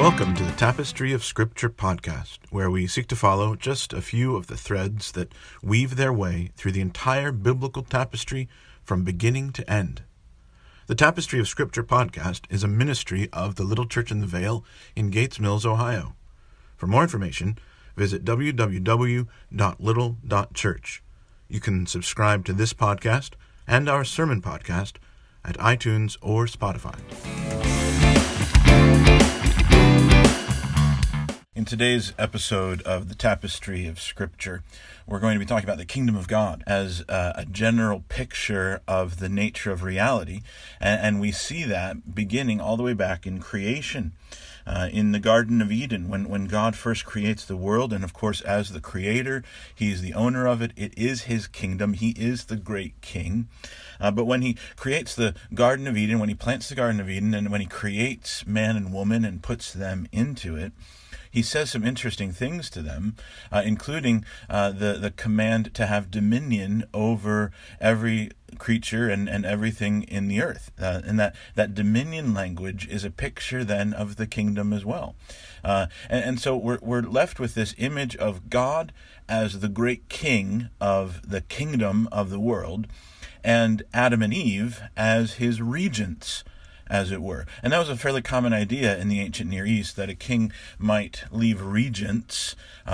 Welcome to the Tapestry of Scripture podcast, where we seek to follow just a few of the threads that weave their way through the entire biblical tapestry from beginning to end. The Tapestry of Scripture podcast is a ministry of the Little Church in the Vale in Gates Mills, Ohio. For more information, visit www.little.church. You can subscribe to this podcast and our sermon podcast at iTunes or Spotify. In today's episode of the Tapestry of Scripture, we're going to be talking about the kingdom of God as a general picture of the nature of reality, and we see that beginning all the way back in creation. In the Garden of Eden, when God first creates the world, and of course as the creator, he's the owner of it. It is his kingdom. He is the great king. But when he creates the Garden of Eden, when he plants the Garden of Eden, and when he creates man and woman and puts them into it, he says some interesting things to them, including the command to have dominion over every creature and everything in the earth. And that dominion language is a picture then of the kingdom as well. And so we're left with this image of God as the great king of the kingdom of the world, and Adam and Eve as his regents, as it were. And that was a fairly common idea in the ancient Near East, that a king might leave regents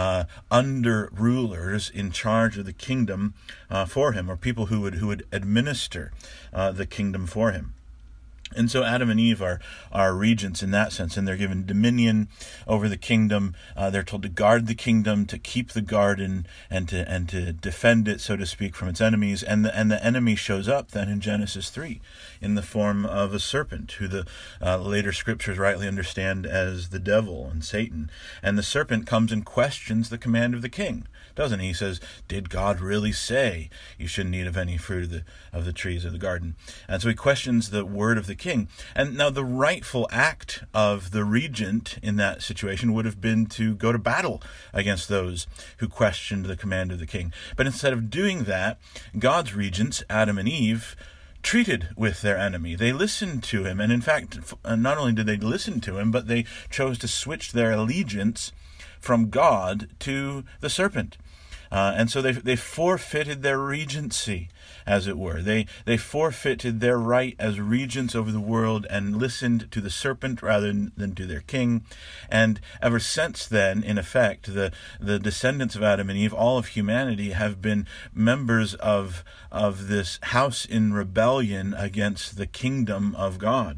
under rulers in charge of the kingdom for him, or people who would administer the kingdom for him. And so Adam and Eve are regents in that sense, and they're given dominion over the kingdom. They're told to guard the kingdom, to keep the garden, and to defend it, so to speak, from its enemies. And the enemy shows up then in Genesis 3 in the form of a serpent, who the later scriptures rightly understand as the devil and Satan. And the serpent comes and questions the command of the king, doesn't he? He says, "Did God really say you shouldn't eat of any fruit of the trees of the garden?" And so he questions the word of the king. And now the rightful act of the regent in that situation would have been to go to battle against those who questioned the command of the king. But instead of doing that, God's regents, Adam and Eve, treated with their enemy. They listened to him. And in fact, not only did they listen to him, but they chose to switch their allegiance from God to the serpent. And so they forfeited their regency, as it were. They forfeited their right as regents over the world and listened to the serpent rather than to their king. And ever since then, in effect, the descendants of Adam and Eve, all of humanity, have been members of this house in rebellion against the kingdom of God.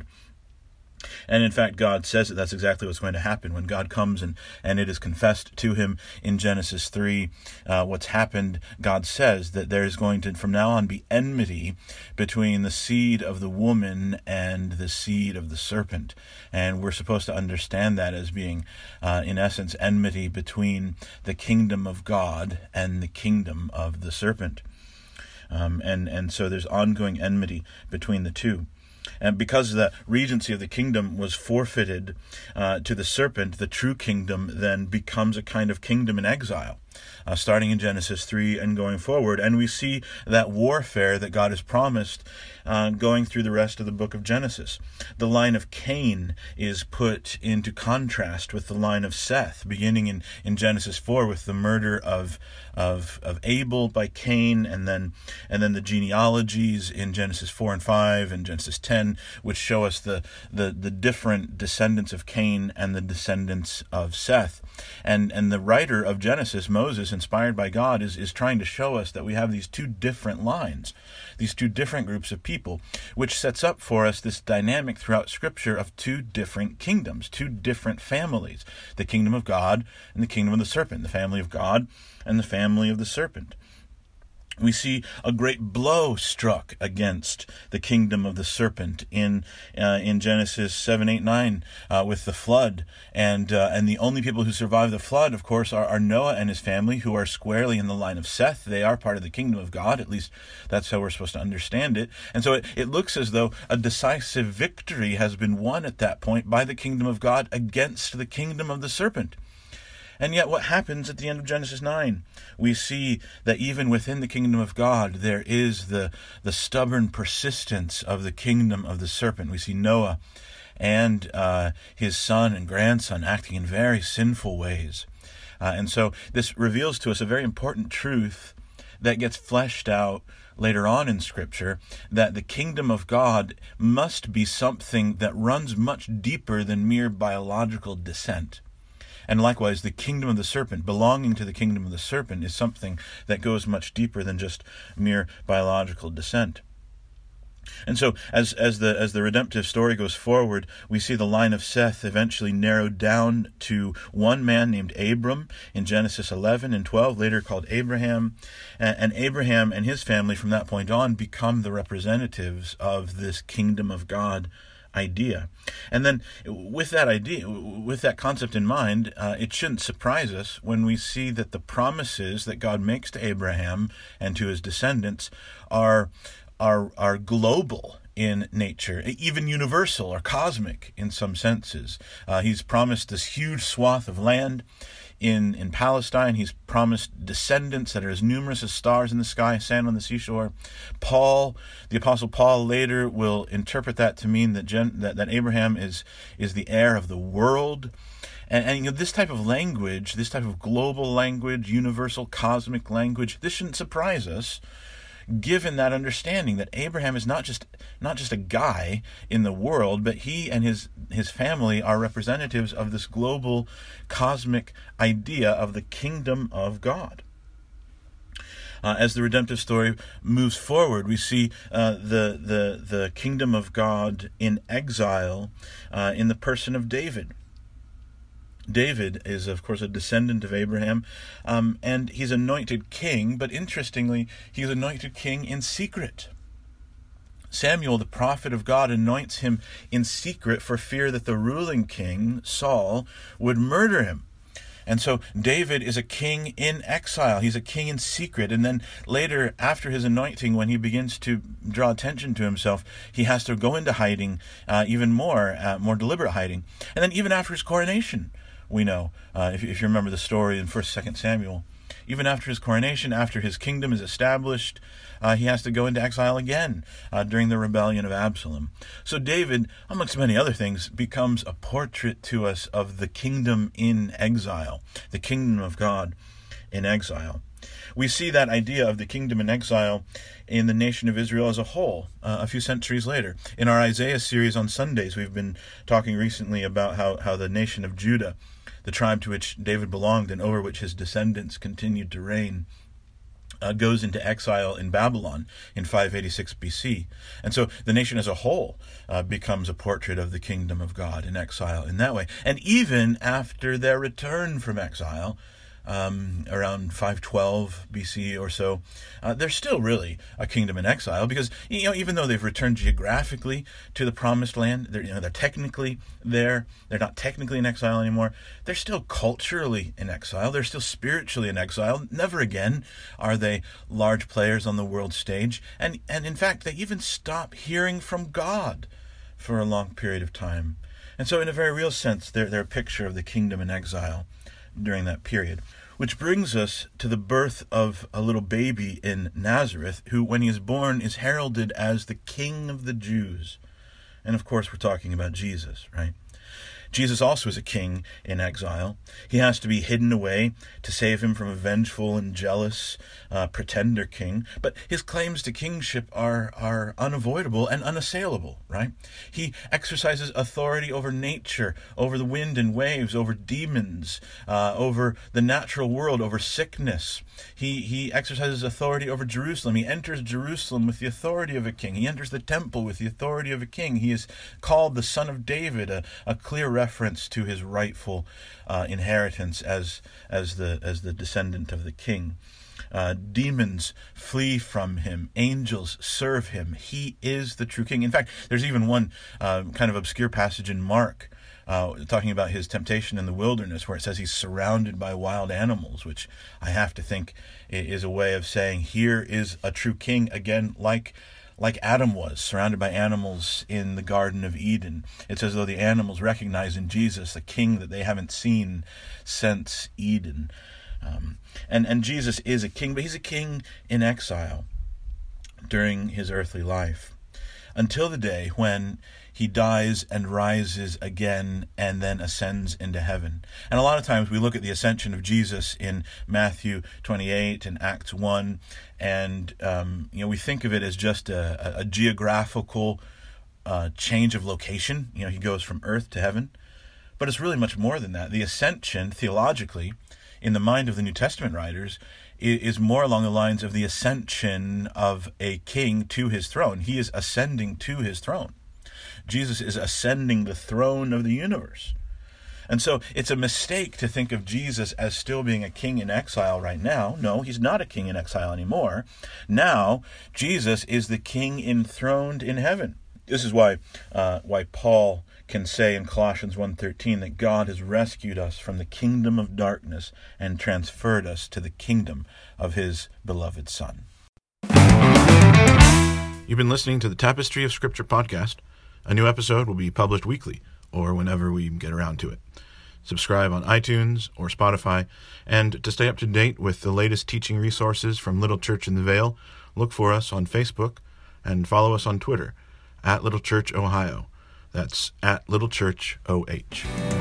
And in fact, God says that that's exactly what's going to happen. When God comes and it is confessed to him in Genesis 3, what's happened, God says that there is going to, from now on, be enmity between the seed of the woman and the seed of the serpent. And we're supposed to understand that as being, in essence, enmity between the kingdom of God and the kingdom of the serpent. And so there's ongoing enmity between the two. And because the regency of the kingdom was forfeited to the serpent, the true kingdom then becomes a kind of kingdom in exile, starting in Genesis 3 and going forward. And we see that warfare that God has promised going through the rest of the book of Genesis. The line of Cain is put into contrast with the line of Seth, beginning in Genesis 4 with the murder of Abel by Cain, and then the genealogies in Genesis 4 and 5 and Genesis 10, which show us the different descendants of Cain and the descendants of Seth. And the writer of Genesis, Moses, inspired by God, is trying to show us that we have these two different lines, these two different groups of people, which sets up for us this dynamic throughout Scripture of two different kingdoms, two different families, the kingdom of God and the kingdom of the serpent, the family of God and the family of the serpent. We see a great blow struck against the kingdom of the serpent in Genesis 7, 8, 9 with the flood. And the only people who survive the flood, of course, are Noah and his family, who are squarely in the line of Seth. They are part of the kingdom of God. At least that's how we're supposed to understand it. And so it looks as though a decisive victory has been won at that point by the kingdom of God against the kingdom of the serpent. And yet what happens at the end of Genesis 9? We see that even within the kingdom of God, there is the stubborn persistence of the kingdom of the serpent. We see Noah and his son and grandson acting in very sinful ways. And so this reveals to us a very important truth that gets fleshed out later on in Scripture, that the kingdom of God must be something that runs much deeper than mere biological descent. And likewise, the kingdom of the serpent, belonging to the kingdom of the serpent, is something that goes much deeper than just mere biological descent. And so, as the redemptive story goes forward, we see the line of Seth eventually narrowed down to one man named Abram in Genesis 11 and 12, later called Abraham. And Abraham and his family from that point on become the representatives of this kingdom of God idea. And then with that idea, with that concept in mind, it shouldn't surprise us when we see that the promises that God makes to Abraham and to his descendants are global in nature, even universal or cosmic in some senses. He's promised this huge swath of land in Palestine. He's promised descendants that are as numerous as stars in the sky, sand on the seashore. Paul, the Apostle Paul, later will interpret that to mean that Abraham is the heir of the world. And this type of language, this type of global language, universal cosmic language, this shouldn't surprise us, given that understanding that Abraham is not just a guy in the world, but he and his family are representatives of this global cosmic idea of the kingdom of God. As the redemptive story moves forward, we see the kingdom of God in exile in the person of David. David is, of course, a descendant of Abraham, and he's anointed king, but interestingly, he's anointed king in secret. Samuel, the prophet of God, anoints him in secret for fear that the ruling king, Saul, would murder him. And so David is a king in exile. He's a king in secret. And then later, after his anointing, when he begins to draw attention to himself, he has to go into hiding, even more deliberate hiding. And then even after his coronation, we know, if you remember the story in 1st, 2nd Samuel, even after his coronation, after his kingdom is established, he has to go into exile again during the rebellion of Absalom. So David, amongst many other things, becomes a portrait to us of the kingdom in exile, the kingdom of God in exile. We see that idea of the kingdom in exile in the nation of Israel as a whole, a few centuries later. In our Isaiah series on Sundays, we've been talking recently about how the nation of Judah, the tribe to which David belonged and over which his descendants continued to reign, goes into exile in Babylon in 586 BC. And so the nation as a whole becomes a portrait of the kingdom of God in exile in that way. And even after their return from exile, around 512 BC or so, they're still really a kingdom in exile, because even though they've returned geographically to the promised land, they're technically there. They're not technically in exile anymore. They're still culturally in exile. They're still spiritually in exile. Never again are they large players on the world stage, and in fact they even stop hearing from God for a long period of time. And so in a very real sense, they're a picture of the kingdom in exile during that period. Which brings us to the birth of a little baby in Nazareth, who, when he is born, is heralded as the King of the Jews. And of course, we're talking about Jesus, right? Jesus also is a king in exile. He has to be hidden away to save him from a vengeful and jealous pretender king. But his claims to kingship are unavoidable and unassailable, right? He exercises authority over nature, over the wind and waves, over demons, over the natural world, over sickness. He exercises authority over Jerusalem. He enters Jerusalem with the authority of a king. He enters the temple with the authority of a king. He is called the Son of David, a clear reference to his rightful inheritance as the descendant of the king. Demons flee from him. Angels serve him. He is the true king. In fact, there's even one kind of obscure passage in Mark talking about his temptation in the wilderness, where it says he's surrounded by wild animals, which I have to think is a way of saying here is a true king, again, like Adam was, surrounded by animals in the Garden of Eden. It's as though the animals recognize in Jesus a king that they haven't seen since Eden. And Jesus is a king, but he's a king in exile during his earthly life, until the day when he dies and rises again and then ascends into heaven. And a lot of times we look at the ascension of Jesus in Matthew 28 and Acts 1, and we think of it as just a geographical change of location. He goes from earth to heaven. But it's really much more than that. The ascension, theologically, in the mind of the New Testament writers, is more along the lines of the ascension of a king to his throne. He is ascending to his throne. Jesus is ascending the throne of the universe. And so it's a mistake to think of Jesus as still being a king in exile right now. No, he's not a king in exile anymore. Now, Jesus is the king enthroned in heaven. This is why Paul can say in Colossians 1:13 that God has rescued us from the kingdom of darkness and transferred us to the kingdom of his beloved Son. You've been listening to the Tapestry of Scripture podcast. A new episode will be published weekly, or whenever we get around to it. Subscribe on iTunes or Spotify, and to stay up to date with the latest teaching resources from Little Church in the Vale, look for us on Facebook and follow us on Twitter @Little Church Ohio. That's @Little Church OH.